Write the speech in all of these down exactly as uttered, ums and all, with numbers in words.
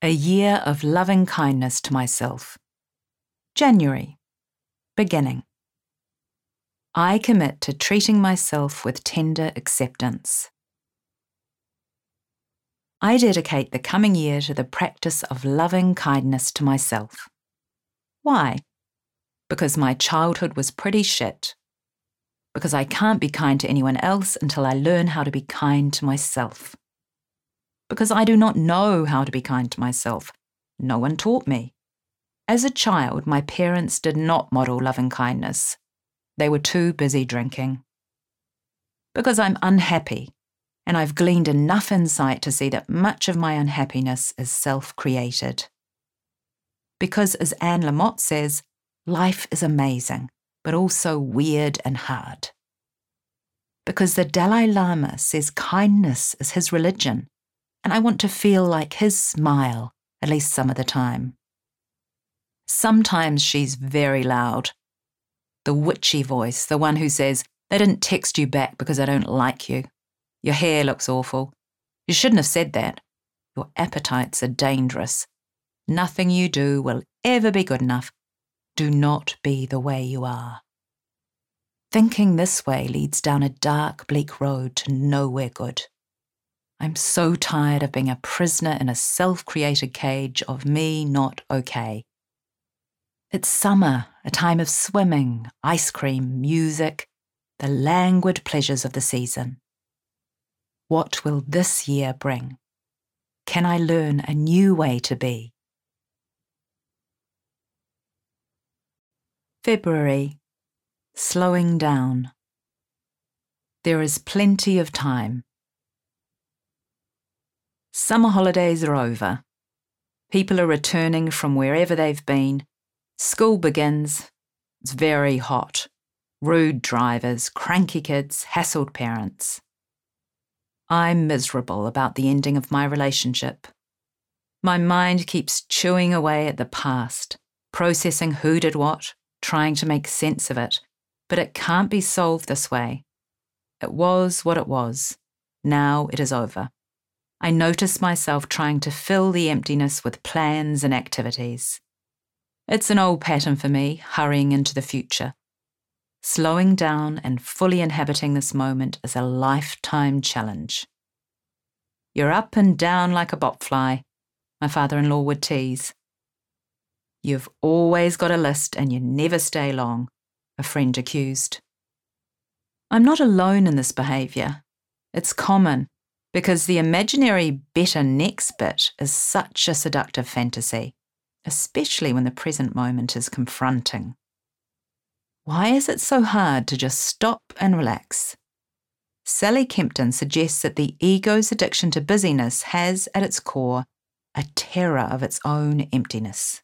A year of loving kindness to myself. January. Beginning. I commit to treating myself with tender acceptance. I dedicate the coming year to the practice of loving kindness to myself. Why? Because my childhood was pretty shit. Because I can't be kind to anyone else until I learn how to be kind to myself. Because I do not know how to be kind to myself. No one taught me. As a child, my parents did not model loving kindness. They were too busy drinking. Because I'm unhappy, and I've gleaned enough insight to see that much of my unhappiness is self-created. Because, as Anne Lamott says, life is amazing, but also weird and hard. Because the Dalai Lama says kindness is his religion, and I want to feel like his smile, at least some of the time. Sometimes she's very loud. The witchy voice, the one who says, they didn't text you back because I don't like you. Your hair looks awful. You shouldn't have said that. Your appetites are dangerous. Nothing you do will ever be good enough. Do not be the way you are. Thinking this way leads down a dark, bleak road to nowhere good. I'm so tired of being a prisoner in a self-created cage of me not okay. It's summer, a time of swimming, ice cream, music, the languid pleasures of the season. What will this year bring? Can I learn a new way to be? February. Slowing down. There is plenty of time. Summer holidays are over. People are returning from wherever they've been. School begins. It's very hot. Rude drivers, cranky kids, hassled parents. I'm miserable about the ending of my relationship. My mind keeps chewing away at the past, processing who did what, trying to make sense of it, but it can't be solved this way. It was what it was. Now it is over. I notice myself trying to fill the emptiness with plans and activities. It's an old pattern for me, hurrying into the future. Slowing down and fully inhabiting this moment is a lifetime challenge. You're up and down like a botfly, my father-in-law would tease. You've always got a list and you never stay long, a friend accused. I'm not alone in this behaviour. It's common. Because the imaginary better next bit is such a seductive fantasy, especially when the present moment is confronting. Why is it so hard to just stop and relax? Sally Kempton suggests that the ego's addiction to busyness has, at its core, a terror of its own emptiness.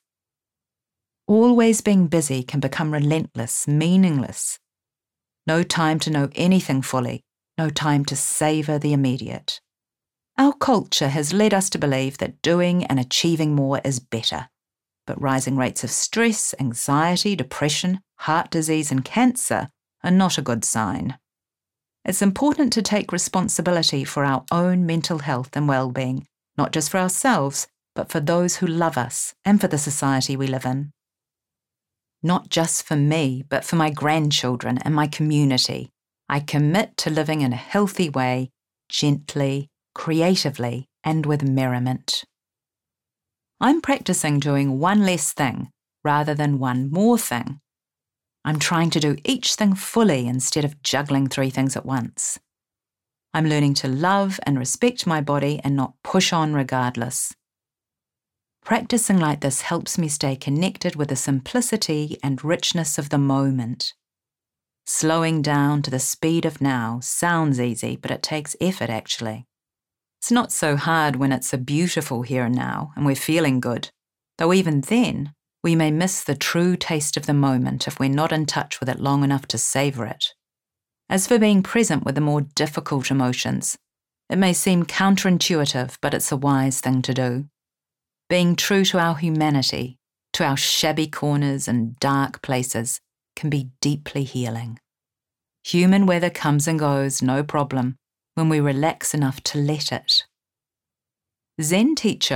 Always being busy can become relentless, meaningless. No time to know anything fully. No time to savour the immediate. Our culture has led us to believe that doing and achieving more is better, but rising rates of stress, anxiety, depression, heart disease and cancer are not a good sign. It's important to take responsibility for our own mental health and well-being, not just for ourselves, but for those who love us and for the society we live in. Not just for me, but for my grandchildren and my community. I commit to living in a healthy way, gently, creatively, and with merriment. I'm practicing doing one less thing rather than one more thing. I'm trying to do each thing fully instead of juggling three things at once. I'm learning to love and respect my body and not push on regardless. Practicing like this helps me stay connected with the simplicity and richness of the moment. Slowing down to the speed of now sounds easy, but it takes effort actually. It's not so hard when it's a beautiful here and now and we're feeling good, though even then, we may miss the true taste of the moment if we're not in touch with it long enough to savour it. As for being present with the more difficult emotions, it may seem counterintuitive, but it's a wise thing to do. Being true to our humanity, to our shabby corners and dark places, can be deeply healing. Human weather comes and goes, no problem, when we relax enough to let it. Zen teacher